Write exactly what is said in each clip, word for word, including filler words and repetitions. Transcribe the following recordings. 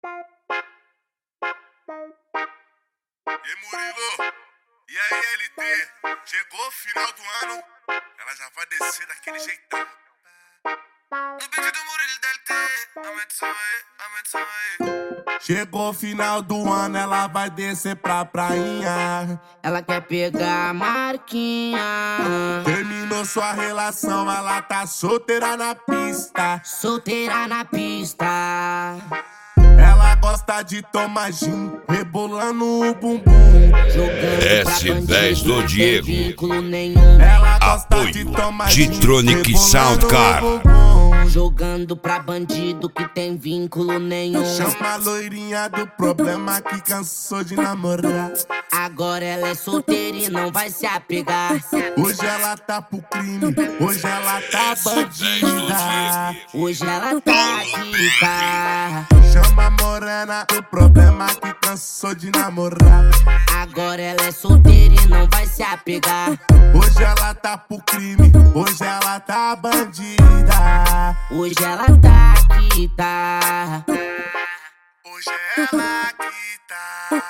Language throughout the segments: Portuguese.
E Murilo, e aí L T, chegou o final do ano, ela já vai descer daquele jeitão. No beat do Murilo da L T, aumenta o som aí, aumenta o som aí. Chegou o final do ano, ela vai descer pra prainha. Ela quer pegar a marquinha. Terminou sua relação, ela tá solteira na pista. Solteira na pista. Ela gosta de tomar gin, rebolando o bumbum. S dez do Diego. Vínculo nenhum. Ela gosta de Apoio tomar gin, G-Tronic Sound Car. Jogando pra bandido que tem vínculo nenhum. Chama a loirinha do problema que cansou de namorar. Agora ela é solteira e não vai se apegar. Hoje ela tá pro crime, hoje ela tá bandida. Hoje ela tá aqui, tá. Chama a morena do problema que cansou de namorar. Agora ela é solteira e não vai se apegar. Hoje ela tá pro crime, hoje ela tá bandida. Hoje ela tá aqui, tá. Hoje é ela que tá.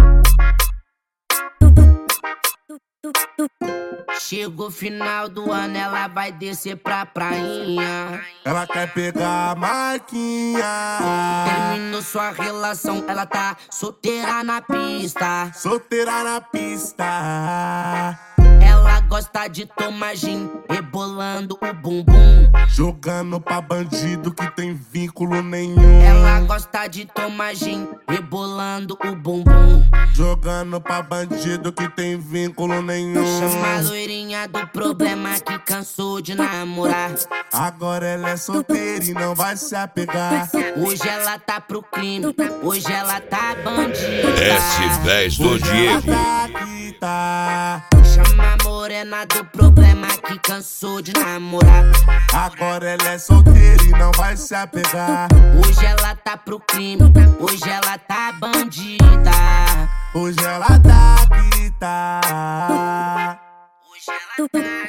Chegou o final do ano, ela vai descer pra prainha. Ela quer pegar a marquinha. Terminou sua relação, ela tá solteira na pista. Solteira na pista. Ela gosta de tomar gin, rebolando o bumbum. Jogando pra bandido que tem vínculo nenhum. Ela gosta de tomar gin, rebolando o bumbum. Jogando pra bandido que tem vínculo nenhum. Chama a loirinha do problema que cansou de namorar. Agora ela é solteira e não vai se apegar. Hoje ela tá pro crime, hoje ela tá bandida. S dez do Hoje Diego. ela tá aqui, tá. Chama a morena do problema que cansou de namorar. Agora ela é solteira e não vai se apegar. Hoje ela tá pro crime, hoje ela tá bandida. Hoje ela tá aqui, tá. Hoje ela tá